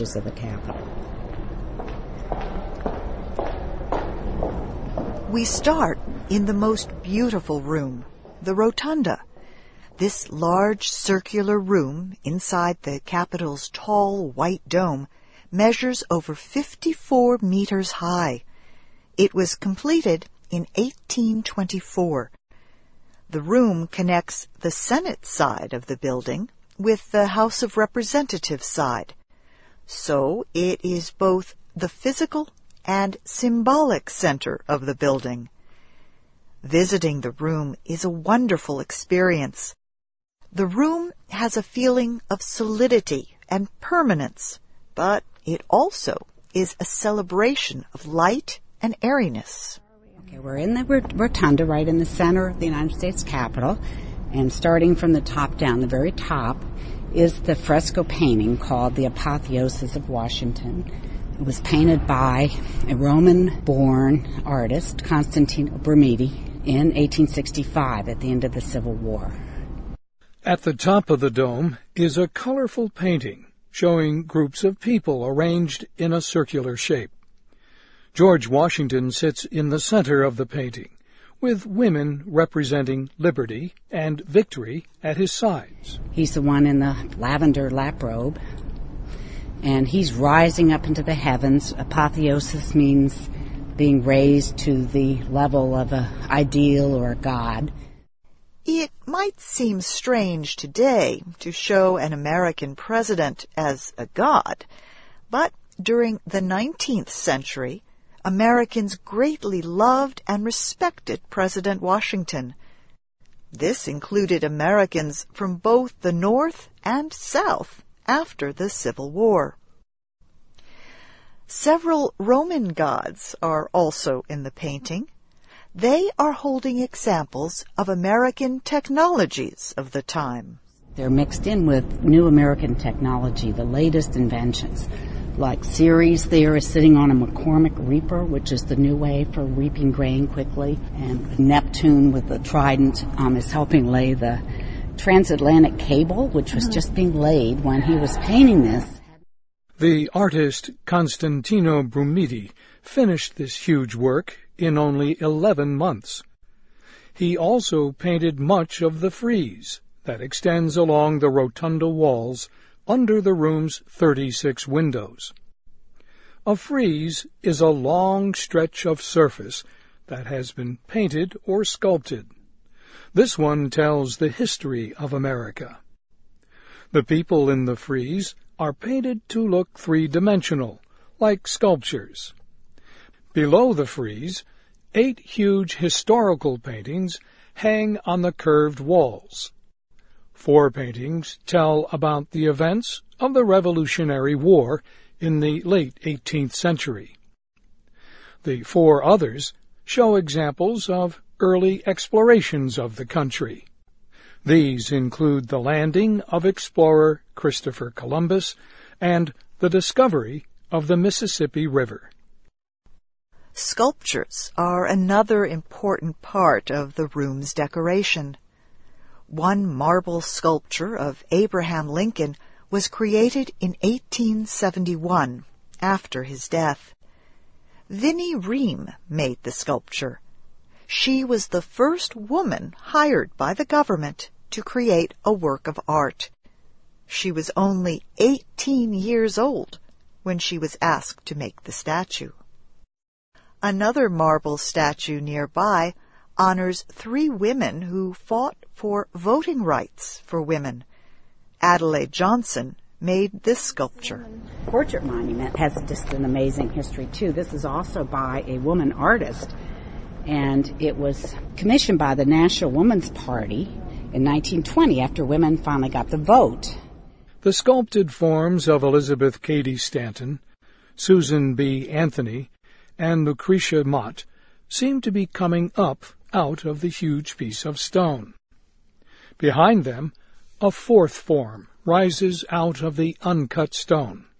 of the Capitol. We start in the most beautiful room, the Rotunda. This large circular room inside the Capitol's tall white dome measures over 54 meters high. It was completed in 1824. The room connects the Senate side of the building with the House of Representatives side. So it is both the physical and symbolic center of the building. Visiting the room is a wonderful experience. The room has a feeling of solidity and permanence, but it also is a celebration of light and airiness. Okay, we're in the Rotunda, right in the center of the United States Capitol, and starting from the top down, the very top, is the fresco painting called The Apotheosis of Washington. It was painted by a Roman-born artist, Constantino Brumidi, in 1865 at the end of the Civil War. At the top of the dome is a colorful painting showing groups of people arranged in a circular shape. George Washington sits in the center of the painting, with women representing liberty and victory at his sides. He's the one in the lavender lap robe, and he's rising up into the heavens. Apotheosis means being raised to the level of an ideal or a god. It might seem strange today to show an American president as a god, but during the 19th century, Americans greatly loved and respected President Washington. This included Americans from both the North and South after the Civil War. Several Roman gods are also in the painting. They are holding examples of American technologies of the time. They're mixed in with new American technology, the latest inventions. Like Ceres there is sitting on a McCormick reaper, which is the new way for reaping grain quickly. And Neptune with the trident is helping lay the transatlantic cable, which was just being laid when he was painting this. The artist Constantino Brumidi finished this huge work in only 11 months. He also painted much of the frieze that extends along the rotunda walls under the room's 36 windows. A frieze is a long stretch of surface that has been painted or sculpted. This one tells the history of America. The people in the frieze are painted to look three-dimensional, like sculptures. Below the frieze, 8 huge historical paintings hang on the curved walls. 4 paintings tell about the events of the Revolutionary War in the late 18th century. The 4 others show examples of early explorations of the country. These include the landing of explorer Christopher Columbus and the discovery of the Mississippi River. Sculptures are another important part of the room's decoration. One marble sculpture of Abraham Lincoln was created in 1871, after his death. Vinnie Ream made the sculpture. She was the first woman hired by the government to create a work of art. She was only 18 years old when she was asked to make the statue. Another marble statue nearby honors 3 women who fought for voting rights for women. Adelaide Johnson made this sculpture. Portrait monument has just an amazing history, too. This is also by a woman artist, and it was commissioned by the National Woman's Party in 1920 after women finally got the vote. The sculpted forms of Elizabeth Cady Stanton, Susan B. Anthony, and Lucretia Mott seem to be coming up out of the huge piece of stone. Behind them, a 4th form rises out of the uncut stone.